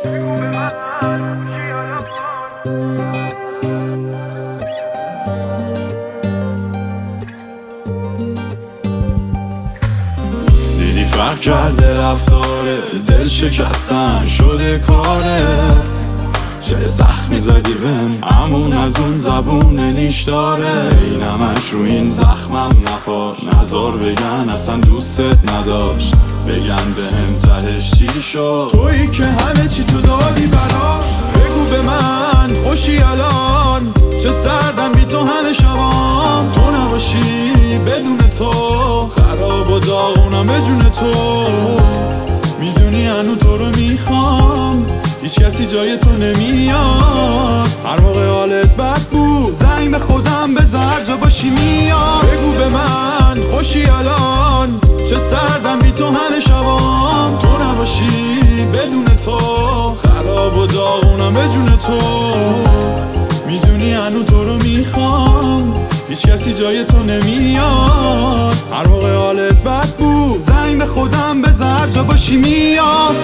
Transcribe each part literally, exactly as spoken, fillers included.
دیدی فرق کرده رفتاره، دل شکستن شده کاره. چه زخمی زدی بهم، همون از اون زبون نیش داره. ای نمک رو این زخمم نپاش، نزار بگن اصلا دوستت نداشت. بگن بهم تهش چی شد، تویی که همه چی تو دادی براش. بگو به من خوشی الان، چه سردم بی تو همه شبام. تو نباشی بدون تو، خراب و داغونم به جون تو. میدونی هنو تو رو میخوام، هیچ کسی جای تو نمیاد. هر موقع حالت بد بود زنگ به خودم بزر جا باشی میاد. بگو به من خوشی الان، چه سردم بی تو همه شبام. تو نباشی بدون تو، خراب و داغونم به جون تو. میدونی هنو تو رو میخوام، هیچ کسی جای تو نمیاد. هر موقع حالت بد بود زنگ به خودم بزر جا باشی میاد.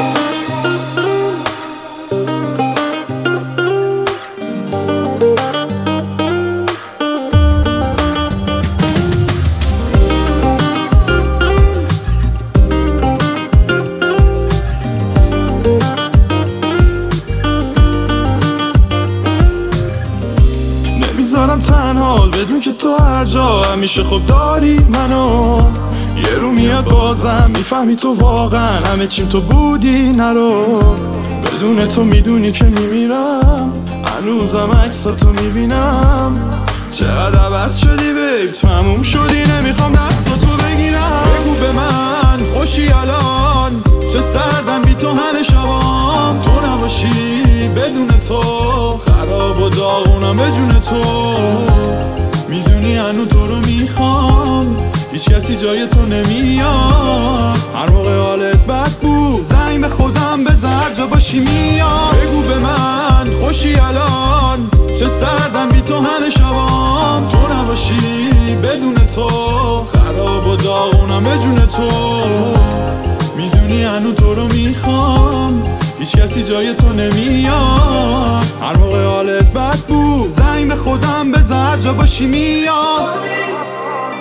نمیذارم تنها بدون که تو هر جا همیشه خوب داری منو. یه رو میاد بازم میفهمی تو واقعا همه چیم تو بودی. نرو بدون تو میدونی که میمیرم، هنوزم عکساتو میبینم. چقدر عوض شدی بیب، تموم شدی نمیخوام دستاتو بگیرم. بگو به من خوشی الان، چه سردم بی تو همه شبام. تو نباشی بدون تو، خراب و داغونم به جون تو. میدونی هنو تو رو میخوام، هیچ کسی جای تو نمیاد. هر موقع حالت بد بود زنگ به خودم بزر جا باشی میاد. بگو به من خوشی الان، چه سردم بی تو همه شبام. تو نباشی بدون تو، خراب و داغونم به جون تو. میدونی هنو تو رو میخوام، هیچ کسی جای تو نمیاد. هر موقع حالت بد بود زنگ به خودم بزر جا باشی میاد.